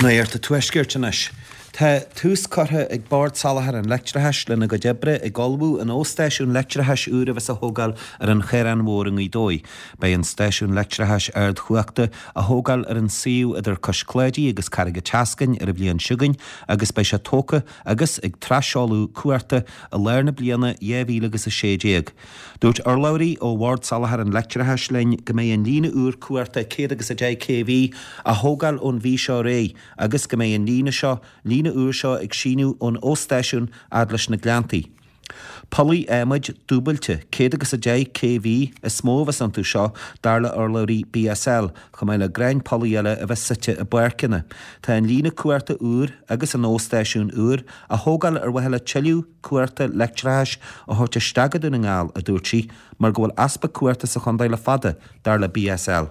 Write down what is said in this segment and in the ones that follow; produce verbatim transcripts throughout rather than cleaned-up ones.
Mair ta tuaisgirtanis. Tá tús cortha ag bord salahar an lectreheis lena go debre ag galbú an óstáisiún lectreheis úra bheits a hógal ar an chéran mhóring í dói. Bei an stáisiún lectreheis ard chuachta a hógal ar an síú idir coscléidí agus carige teascain ar a blion siúgain agus bei se tóca agus ag trasálú cuairta a learna bliana dhéhí agus a sédéag. Dúirt Arlaurí ó bord salahar an lectreheis lein go mé an lína úr cuairta cé agus a dé cé ví a hógal ón bhí seo ré agus go mé an lína seo lína úr seo ag síniú ón óstáisiún ad leis na gleantaí. Polly éimeid dúbailte cé agus a dé cé ví is smóvas an tú seo darla Arlaurí B S L chu mé le grein polly eile a bheith site a buircinna. Tá an lína cuairta úr agus an óstáisiún úr a hógal ar bhheile tiiliú cuairta lectreheis a thuirte stagadú na ngáil a dúirtí mar go bhfuil aspa cuairta sa chundaile fada darla B S L.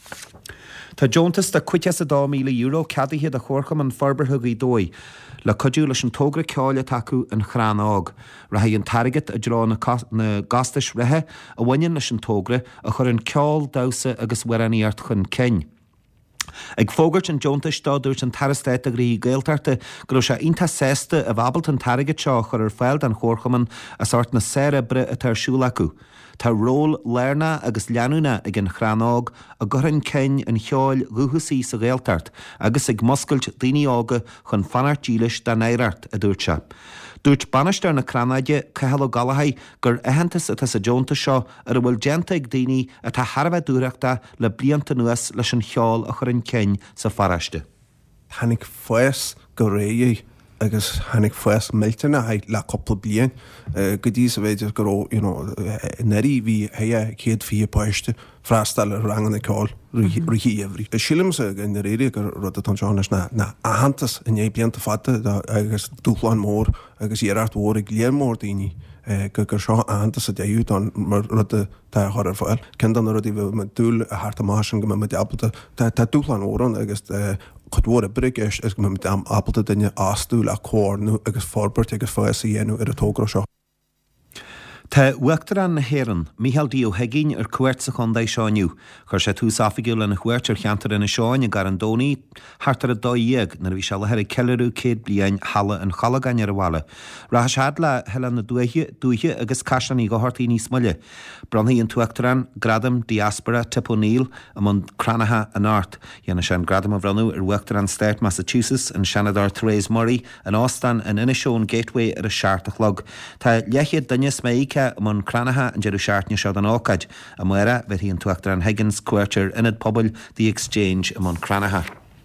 Tá Jontas de cuiite a dá míle euro cadaithe a chórcham an farbarthug í dói le codú leis an tógra ceáile taú an chránág. Rathaí an target a drá na gastais rethe a bhaine leis an tógra a chur an ceáil dása agus weraníart chun cein. Ag fógart an Jontas dúirt an tarastéit a grí géaltarta go se inta sésta a bhabalt an target seo chur ar fáil an chórchaman a sort na cérebre a tarsúla acu. Tá ról learna agus leanúna ag an chránág a gorann céin an cheáil ruthasí sa géaltart agus ag moscailt daoine ága chun fanart dílis den éireart a dúirte. Dúirt banistear na chránaide cehall galahaid gur éhantas a tas a Jontas seo ar a bhfuil genta ag daoine a tá Harbheith dúireachta le blianta nuas leis an cheáil a churann céin sa faraiste. Hannig fues go réí agus hannig fues miltena haid le coppla blian go dtí sa bhéidir go neirí bhí heia céad fí páiste freastal ar rangan na cáil ruí éhrí. Sílimsa gan na réire gur rud a tanseánas na ahantas in é blianta fata agus dúchláin mór agus iarart mór ag léar mór daoine go gur seo ahantas a déú don mar rud a tá chur ar fáil. Cin an rudí bh me dúil a harta másin go me deabalta tá dúchláin óran agus chudhór a brigis is go me am abalta daine asúil a córnú agus forbert agus fáis a dhéanú ar a tógra seo. Tá uachtar na héan Michael Dío Hegin ar cuairt sa chundaid seániu, chur sé tús áfigiúil na chuairt ar cheantar in na seáin a gar an dónaí hartar a dóíag nar bhí se le heir ceilirú céad bliain hala an chalagain ar a bhile. Ratha sead le heile na dúithe agus caiisteannaí go hortaí níos muile. Bronntaí an tuachtaran gradam diaspora Tip O'Neill am an cranatha an art. Dhéana sé an gradam a bhranú ar uachtar an State Massachusetts an Senador Therese Murray an ástan an Inishowen Gateway ar a seaartach log. Tá leichiad duine sméice man cranatha an jeú seaartne seo an ácaid a muire bheit hí an tuachtar an Higgins cuairtir inad pobl the exchange am an cranatha.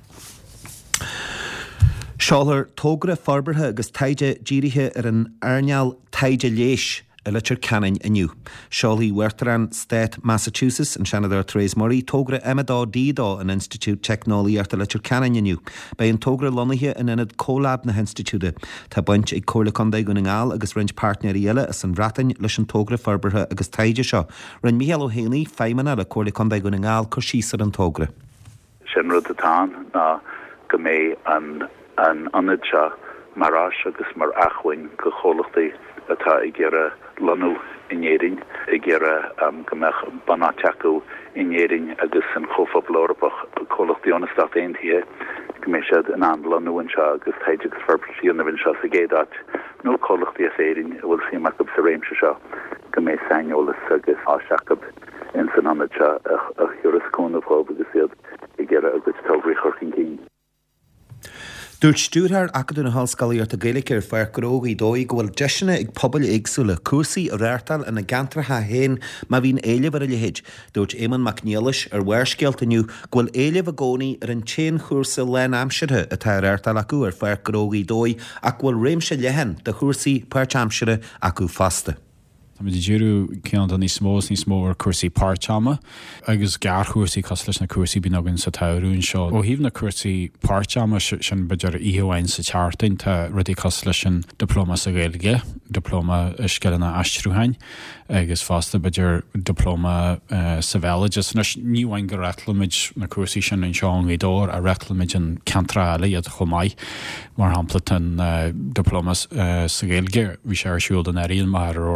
Seálar tógra farbartha agus taide dírithe ar an airneall taide léis a letir canin aniu. Seálaí Wertaran State Massachusetts an Senador Therese Murray tógra Emma Dídá an Institute Technology ar a letir canin aniu. Bei an tógra lonathe in inad cólab na Institute. Tá buint ag cóla condaid gon ngáil agus rinch partnerí eile as an ratain leis an tógra farbartha agus taide seo. Rin Michael O'Haney feimena le cóla condaid gon ngáil chu síosar an tógra. Sin rud atá ná go mé an an anid seo marrás agus mar achhain go chólachtaí atá i ggéire lanú inéing i ggéire um, gomach banateachú inéing agus an chofab lórapach chólachtaí anastach aontaithe go mé siad an an lanúin seo agus taide agus farbartíí na bhain seo sa géadat nó chólachtaí a féiring bhfuil sí mac sa réimse seo go mé sainolalas agus áseachab in san anid seo a chiúrascónmh agus iad i ggéire agus tógraí chorcin cín. Dúirt stúrthar acadúna hallscalaí ar a gaeilge ar fear grógaí dói go bhfuil deisina ag pobl éagsúla cuasaí a réirtal ina gantratha héin má bhín éileh ar a lehéid. Dúirt Éamonn McNeilis ar bhuairscéalt aniu go bhfuil éileh a gcónaí ar an téan chúrsa len amsirthe atá réirtal acu ar fear grógaí dói ach bhfuil réimse lehan de chúrsaí páirt amsire acu fasta. Tá mé dúrú cean an ní smós ní smó ar cuasaí páirteama agus gar chuasaí cos leis na cuasaí bínagann sa tairún seo. Ó híomh na cuasaí páirteama sin beidir íomhhain sa teartain tá rudí cos leis an diplóma sa gaeilge, diplóma sceilena aistrúhain agus fásta beidir diplóma uh, sa bheile just níomhain go réitlamid na cuasaí sin an seán í dór a réitlamid an cantraala iad chomáid mar hampla an uh, diplóma uh, sa gaeilge bhí sé ar siúil an éiríonn mar ar ortaí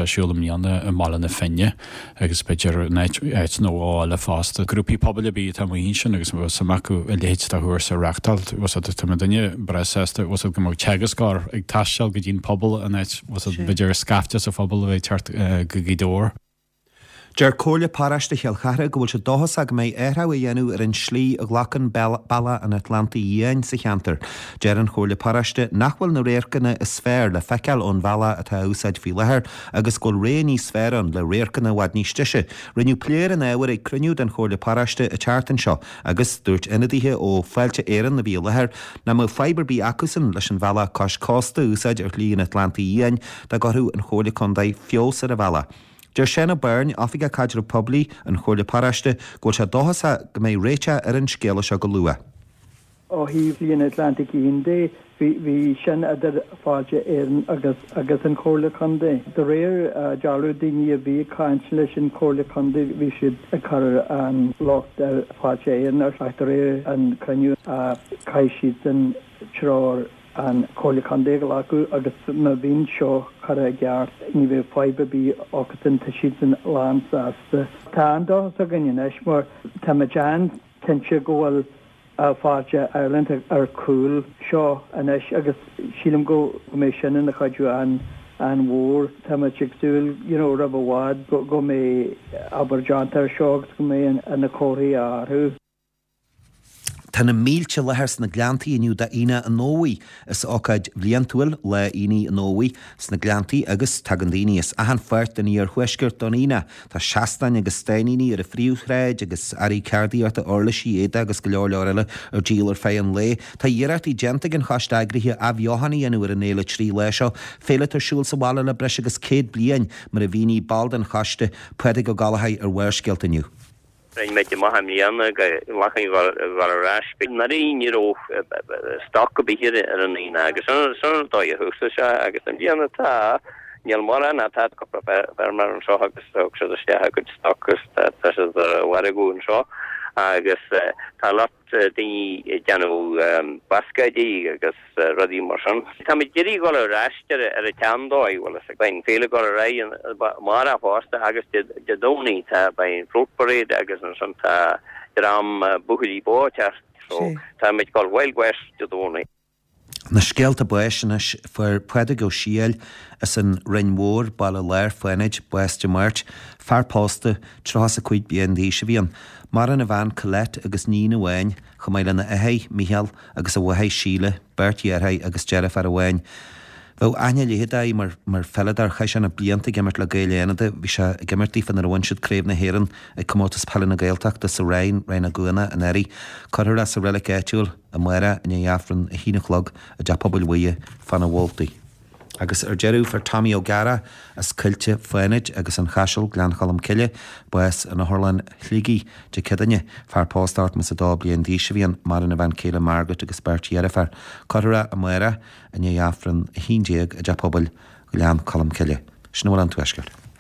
siúlam níanana a mala na finne agus beidir éit nóála fásta. Grúpi pobl bí tá hín sin agus samachú a léit a thuair sa reachtal was duine bresésta was go mar tegasá ag taiisteil go dtín pobl a éit was beidir scafte sa fphobal a bheith teart go gidóir. Dear cóla páraiste chealchara go bhfuil se dothas ag méid éthra a dhéanú ar an slí a ghlachan balla an Atlanta dhéin sa cheantar. Dear an cóla páraiste nachhfuil na réircanna is sfér le feiceal ón bhela atá úsáid fi lethir agus go réí sféran le réircanna bhhaid níos stiise. Rinneú pléir an éhar ag cruniú den cóla páraiste a teartan seo agus dúirt inadíthe ó fáilte éan na bhí lethir na mó fiber bí acusan leis an bhela cás cásta úsáid ar líon Atlanta dhéin de gothú an cóla condaid fios ar a bhela. Deir sinna burn áfiga caidir poblí an chóirla páraiste go se dohasa go mé réite ar an scéala se go lua. Ó hí bhíon Atlantic dé hí sin idir fáilte éan agus agus an chóirla condé. De réir dearú daoine a bhí caiint leis an chóirla condé bhí siad a chur an locht ar fáilte éan ar feith de réir an cruniú a caiisiad an tróir an chóirla condé go acu agus na bhín seo chur a gceart ní bheith fibre bí ochtan tá siad an lán sásta. Tá an dá a gine is mar tá me dean tinse gohfuil a fáilte Ireland ar cúil seo anis agus sílam go mé sin na chaidú an an mhór tá me tiúil you know rab bhád go go mé Aberjantar seogus go mé an na cóirí áthú. Tá na mílte lethir na gleantaí iniu da ine an nóí is ócaid bbliantúil le iní an nóí sna gleantaí agus tagandaíní is ahan fuirt in ar thuisgurt don ine Tá seastainn agus stainíní ar a phríomhchréid agus arí ceardaí ar a orlaisí éide agus go leor leorile ar díal ar féin lé. Tá dhéartí genta an chaistagrithe a bheohannaí anú ar an éile trí lei seo féile tarsúil sa bhla le breis agus céad bliain mar a bhíní bald an chaiste puide go galathaid ar bhuirsceilt aniu. Rein met je mag hem lianne lachen war rash na ní ó sta behir er an agus son da je hoogste agus an lianne tá Níl mar an tá go ver mar an seo agus se ste go stagus war goún seo agus tá lot dí deanú bascaidí agus rodí mar an. Tá me géirí go raiste ar a teandóid bhil a bain féle go ra mar a fásta agus de dóní tá bain fruitparéid agus an san tá ram buchadí bóteart so tá meid gáil Wild West de dóní. Na scéalta buisinis fuair puide go síal is an rinmhór balla léir foiineid buiste mairt fearpásta trás a chuid bíon dhí se bhíon. Mar an a bhain colette agus ní na bhhain chu mé lena ahé Michael agus a bhhaid síle Bertie arthaid agus Jeff ar a bhhain. Bh aine léhédá mar mar felladar chais anna blianta gimmert le galéanada bhí se gimmertí fan ar bhainsead créimh na héan ag commótas pellin na gailteachta sa rain rain a gúna an éirí chuir a sa riile éitiúil a muire in éafran a hínachlog a deapabal waie fan a bhiltaí. Agus ar jeú far Tommy O'Gara as cuilte foiineid agus an chaisiil gleanchalam ciile bues an Thorlan chlígií de cidanne fear póstart mas a dá blion dhí se bhíon mar in a bhain céile Margaret agus Bertie arafar chuire a muire in éafran a híndéag a deapabal gleanchalam ciile. Snúil an tuisceart.